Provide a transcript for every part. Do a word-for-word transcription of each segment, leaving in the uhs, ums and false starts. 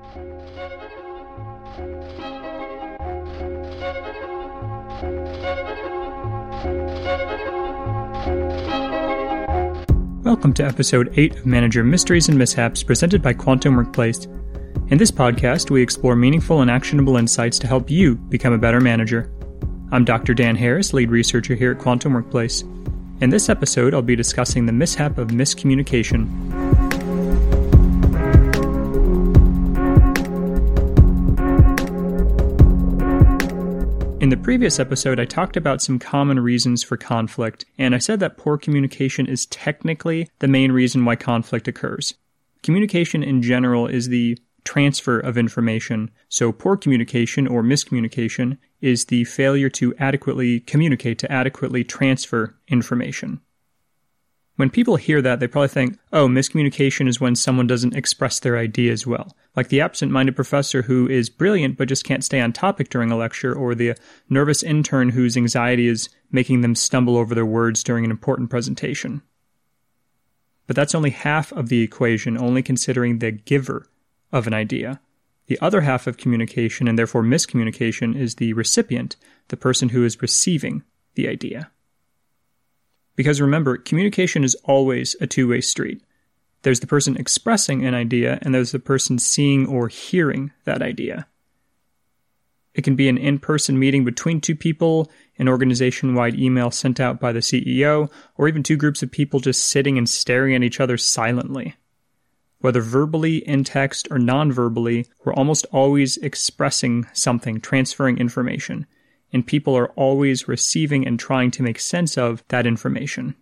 Welcome to episode eight of Manager Mysteries and Mishaps, presented by Quantum Workplace. In this podcast, we explore meaningful and actionable insights to help you become a better manager. I'm Doctor Dan Harris, lead researcher here at Quantum Workplace. In this episode, I'll be discussing the mishap of miscommunication. In the previous episode, I talked about some common reasons for conflict, and I said that poor communication is technically the main reason why conflict occurs. Communication in general is the transfer of information, so poor communication or miscommunication is the failure to adequately communicate, to adequately transfer information. When people hear that, they probably think, oh, miscommunication is when someone doesn't express their ideas well. Like the absent-minded professor who is brilliant but just can't stay on topic during a lecture, or the nervous intern whose anxiety is making them stumble over their words during an important presentation. But that's only half of the equation, only considering the giver of an idea. The other half of communication, and therefore miscommunication, is the recipient, the person who is receiving the idea. Because remember, communication is always a two-way street. There's the person expressing an idea, and there's the person seeing or hearing that idea. It can be an in-person meeting between two people, an organization-wide email sent out by the C E O, or even two groups of people just sitting and staring at each other silently. Whether verbally, in text, or non-verbally, we're almost always expressing something, transferring information, and people are always receiving and trying to make sense of that information.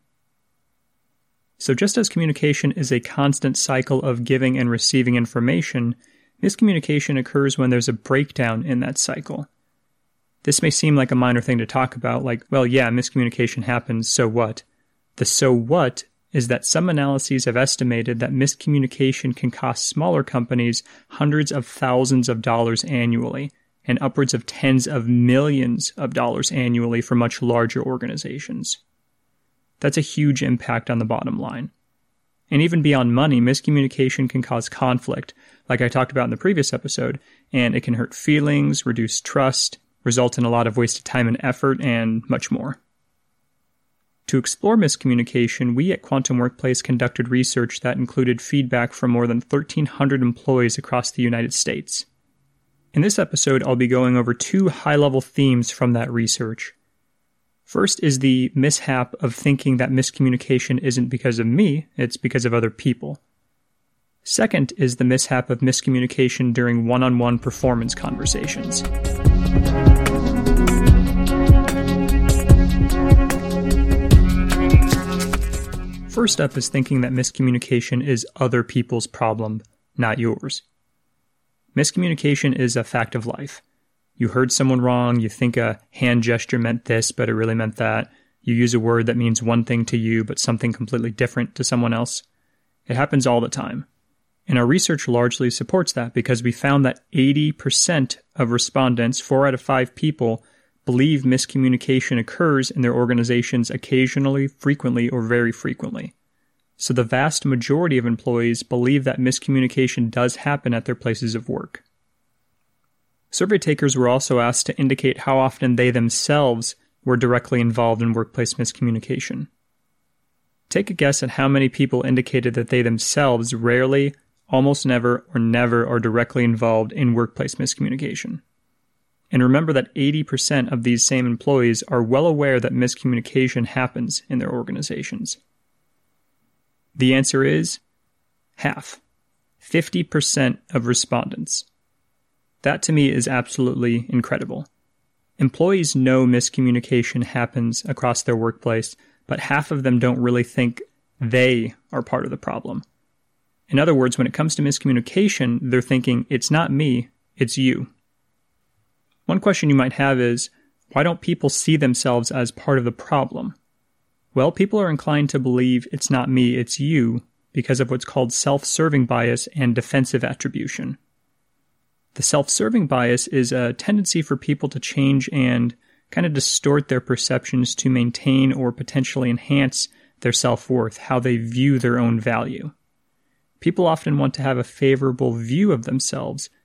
So just as communication is a constant cycle of giving and receiving information, miscommunication occurs when there's a breakdown in that cycle. This may seem like a minor thing to talk about, like, well, yeah, miscommunication happens, so what? The so what is that some analyses have estimated that miscommunication can cost smaller companies hundreds of thousands of dollars annually, and upwards of tens of millions of dollars annually for much larger organizations. That's a huge impact on the bottom line. And even beyond money, miscommunication can cause conflict, like I talked about in the previous episode, and it can hurt feelings, reduce trust, result in a lot of wasted time and effort, and much more. To explore miscommunication, we at Quantum Workplace conducted research that included feedback from more than thirteen hundred employees across the United States. In this episode, I'll be going over two high-level themes from that research. First is the mishap of thinking that miscommunication isn't because of me, it's because of other people. Second is the mishap of miscommunication during one-on-one performance conversations. First up is thinking that miscommunication is other people's problem, not yours. Miscommunication is a fact of life. You heard someone wrong, you think a hand gesture meant this, but it really meant that. You use a word that means one thing to you, but something completely different to someone else. It happens all the time. And our research largely supports that because we found that eighty percent of respondents, four out of five people, believe miscommunication occurs in their organizations occasionally, frequently, or very frequently. So the vast majority of employees believe that miscommunication does happen at their places of work. Survey takers were also asked to indicate how often they themselves were directly involved in workplace miscommunication. Take a guess at how many people indicated that they themselves rarely, almost never, or never are directly involved in workplace miscommunication. And remember that eighty percent of these same employees are well aware that miscommunication happens in their organizations. The answer is half. fifty percent of respondents. That to me is absolutely incredible. Employees know miscommunication happens across their workplace, but half of them don't really think they are part of the problem. In other words, when it comes to miscommunication, they're thinking, it's not me, it's you. One question you might have is, why don't people see themselves as part of the problem? Well, people are inclined to believe it's not me, it's you, because of what's called self-serving bias and defensive attribution. The self-serving bias is a tendency for people to change and kind of distort their perceptions to maintain or potentially enhance their self-worth, how they view their own value. People often want to have a favorable view of themselves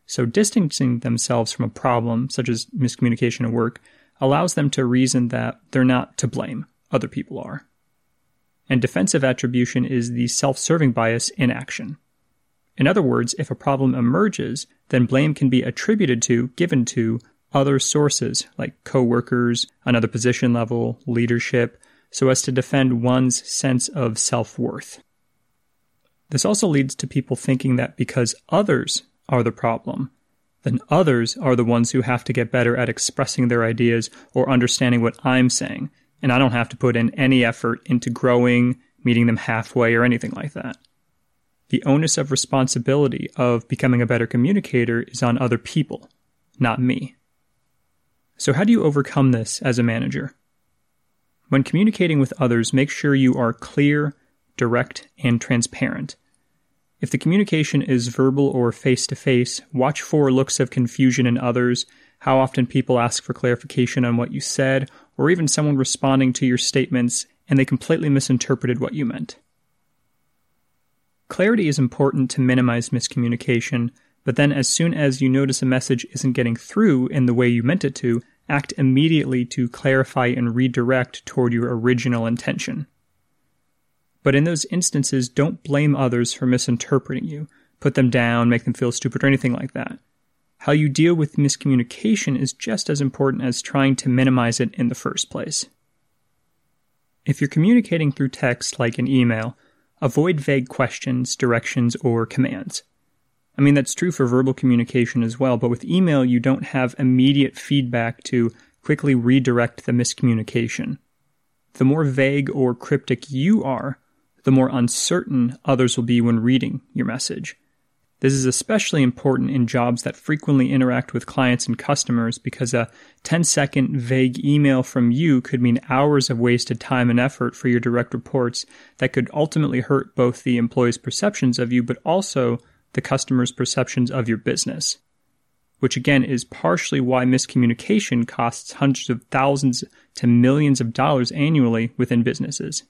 So distancing themselves from a problem, such as miscommunication at work, allows them to reason that they're not to blame, other people are. And defensive attribution is the self-serving bias in action. In other words, if a problem emerges, then blame can be attributed to, given to, other sources like coworkers, another position level, leadership, so as to defend one's sense of self-worth. This also leads to people thinking that because others are the problem, then others are the ones who have to get better at expressing their ideas or understanding what I'm saying, and I don't have to put in any effort into growing, meeting them halfway, or anything like that. The onus of responsibility of becoming a better communicator is on other people, not me. So how do you overcome this as a manager? When communicating with others, make sure you are clear, direct, and transparent. If the communication is verbal or face-to-face, watch for looks of confusion in others, how often people ask for clarification on what you said, or even someone responding to your statements and they completely misinterpreted what you meant. Clarity is important to minimize miscommunication, but then as soon as you notice a message isn't getting through in the way you meant it to, act immediately to clarify and redirect toward your original intention. But in those instances, don't blame others for misinterpreting you, put them down, make them feel stupid, or anything like that. How you deal with miscommunication is just as important as trying to minimize it in the first place. If you're communicating through text, like an email, avoid vague questions, directions, or commands. I mean, that's true for verbal communication as well, but with email, you don't have immediate feedback to quickly redirect the miscommunication. The more vague or cryptic you are, the more uncertain others will be when reading your message. This is especially important in jobs that frequently interact with clients and customers because a ten-second vague email from you could mean hours of wasted time and effort for your direct reports that could ultimately hurt both the employee's perceptions of you but also the customer's perceptions of your business, which again is partially why miscommunication costs hundreds of thousands to millions of dollars annually within businesses.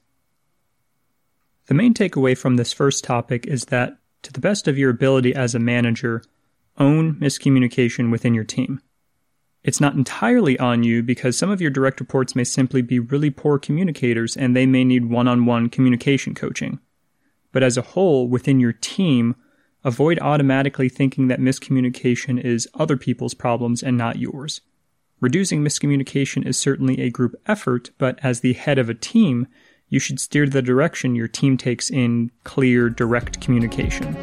The main takeaway from this first topic is that, to the best of your ability as a manager, own miscommunication within your team. It's not entirely on you because some of your direct reports may simply be really poor communicators and they may need one-on-one communication coaching. But as a whole, within your team, avoid automatically thinking that miscommunication is other people's problems and not yours. Reducing miscommunication is certainly a group effort, but as the head of a team, you should steer the direction your team takes in clear, direct communication.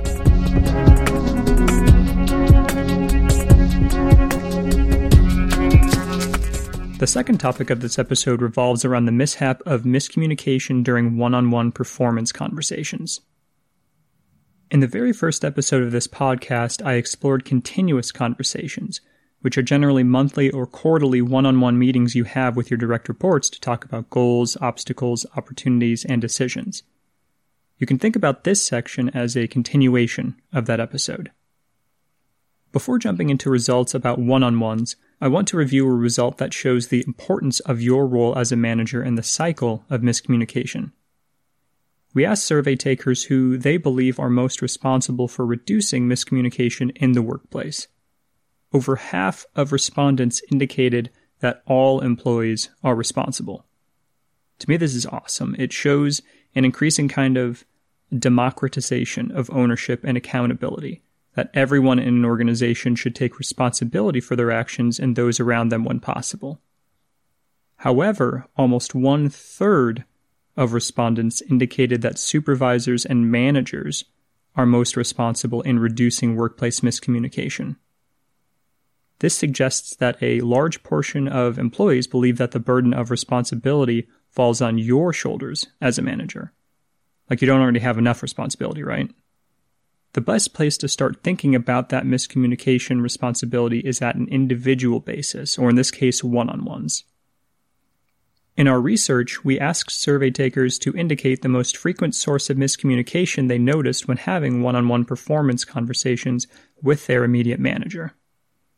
The second topic of this episode revolves around the mishap of miscommunication during one-on-one performance conversations. In the very first episode of this podcast, I explored continuous conversations, which are generally monthly or quarterly one-on-one meetings you have with your direct reports to talk about goals, obstacles, opportunities, and decisions. You can think about this section as a continuation of that episode. Before jumping into results about one-on-ones, I want to review a result that shows the importance of your role as a manager in the cycle of miscommunication. We asked survey takers who they believe are most responsible for reducing miscommunication in the workplace. Over half of respondents indicated that all employees are responsible. To me, this is awesome. It shows an increasing kind of democratization of ownership and accountability, that everyone in an organization should take responsibility for their actions and those around them when possible. However, almost one-third of respondents indicated that supervisors and managers are most responsible in reducing workplace miscommunication. This suggests that a large portion of employees believe that the burden of responsibility falls on your shoulders as a manager. Like you don't already have enough responsibility, right? The best place to start thinking about that miscommunication responsibility is at an individual basis, or in this case, one-on-ones. In our research, we asked survey takers to indicate the most frequent source of miscommunication they noticed when having one-on-one performance conversations with their immediate manager.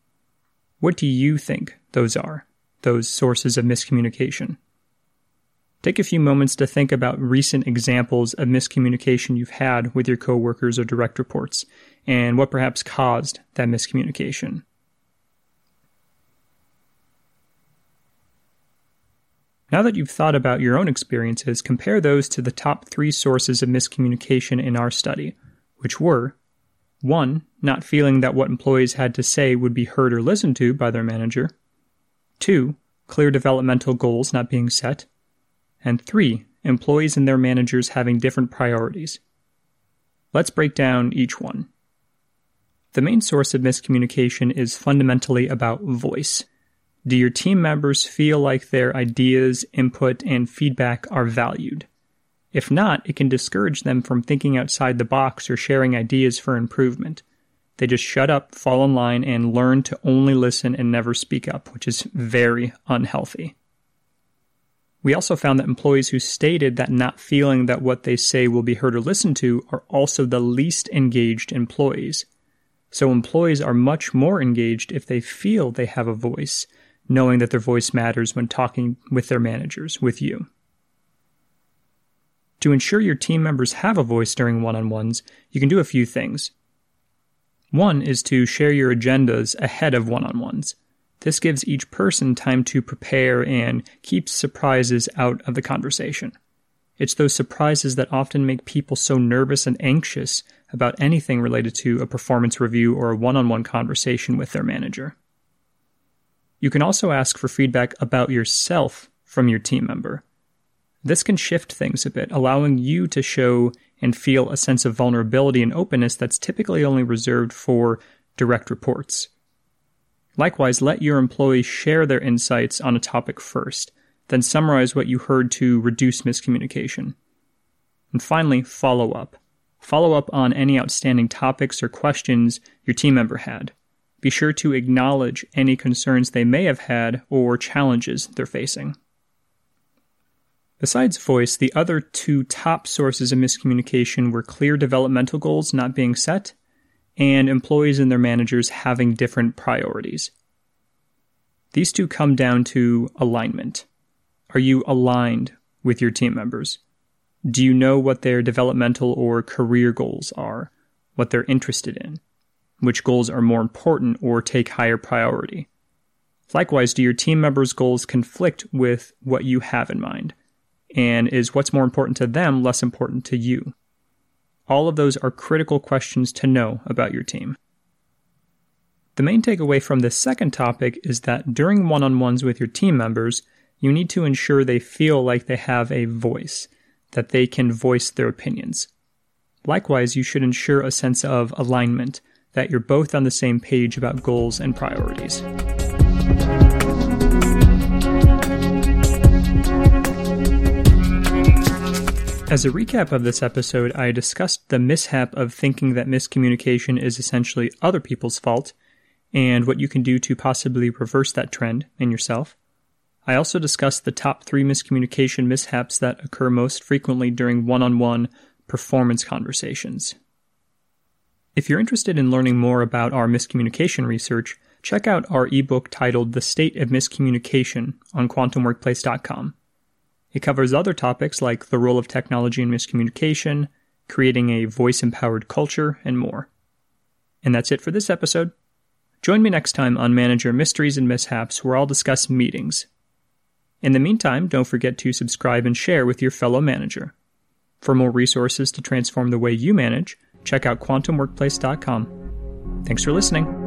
What do you think those are, those sources of miscommunication? Take a few moments to think about recent examples of miscommunication you've had with your coworkers or direct reports, and what perhaps caused that miscommunication. Now that you've thought about your own experiences, compare those to the top three sources of miscommunication in our study, which were one. Not feeling that what employees had to say would be heard or listened to by their manager. two. Clear developmental goals not being set. And three. Employees and their managers having different priorities. Let's break down each one. The main source of miscommunication is fundamentally about voice. Do your team members feel like their ideas, input, and feedback are valued? If not, it can discourage them from thinking outside the box or sharing ideas for improvement. They just shut up, fall in line, and learn to only listen and never speak up, which is very unhealthy. We also found that employees who stated that not feeling that what they say will be heard or listened to are also the least engaged employees. So employees are much more engaged if they feel they have a voice, knowing that their voice matters when talking with their managers, with you. To ensure your team members have a voice during one-on-ones, you can do a few things. One is to share your agendas ahead of one-on-ones. This gives each person time to prepare and keeps surprises out of the conversation. It's those surprises that often make people so nervous and anxious about anything related to a performance review or a one-on-one conversation with their manager. You can also ask for feedback about yourself from your team member. This can shift things a bit, allowing you to show and feel a sense of vulnerability and openness that's typically only reserved for direct reports. Likewise, let your employees share their insights on a topic first, then summarize what you heard to reduce miscommunication. And finally, follow up. Follow up on any outstanding topics or questions your team member had. Be sure to acknowledge any concerns they may have had or challenges they're facing. Besides voice, the other two top sources of miscommunication were clear developmental goals not being set and employees and their managers having different priorities. These two come down to alignment. Are you aligned with your team members? Do you know what their developmental or career goals are, what they're interested in? Which goals are more important or take higher priority? Likewise, do your team members' goals conflict with what you have in mind? And is what's more important to them less important to you? All of those are critical questions to know about your team. The main takeaway from this second topic is that during one-on-ones with your team members, you need to ensure they feel like they have a voice, that they can voice their opinions. Likewise, you should ensure a sense of alignment, that you're both on the same page about goals and priorities. As a recap of this episode, I discussed the mishap of thinking that miscommunication is essentially other people's fault, and what you can do to possibly reverse that trend in yourself. I also discussed the top three miscommunication mishaps that occur most frequently during one-on-one performance conversations. If you're interested in learning more about our miscommunication research, check out our ebook titled The State of Miscommunication on quantum workplace dot com. It covers other topics like the role of technology in miscommunication, creating a voice-empowered culture, and more. And that's it for this episode. Join me next time on Manager Mysteries and Mishaps, where I'll discuss meetings. In the meantime, don't forget to subscribe and share with your fellow manager. For more resources to transform the way you manage, check out quantum workplace dot com. Thanks for listening.